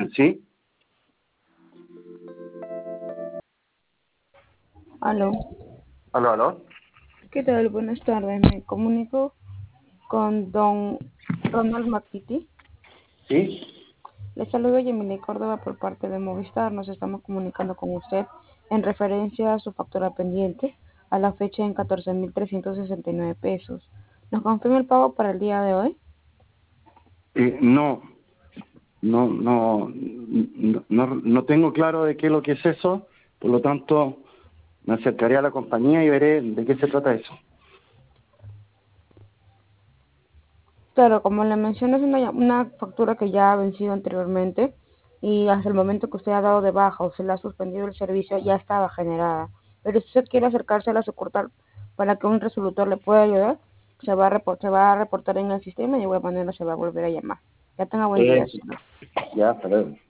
¿Sí? Aló, ¿Aló, aló? ¿qué tal? Buenas tardes. Me comunico con don Ronald Matiti. ¿Sí? Le saludo Yemile Córdoba por parte de Movistar. Nos estamos comunicando con usted en referencia a su factura pendiente a la fecha en 14.369 pesos. ¿Nos confirma el pago para el día de hoy? No, no tengo claro de qué es lo que es eso, por lo tanto me acercaré a la compañía y veré de qué se trata eso. Claro, como le mencioné, es una factura que ya ha vencido anteriormente y hasta el momento que usted ha dado de baja o se le ha suspendido el servicio ya estaba generada. Pero si usted quiere acercarse a la sucursal para que un resolutor le pueda ayudar, se va a reportar en el sistema y de igual manera se va a volver a llamar. Ya tenga buen día, Eh, señor. ya, hasta luego.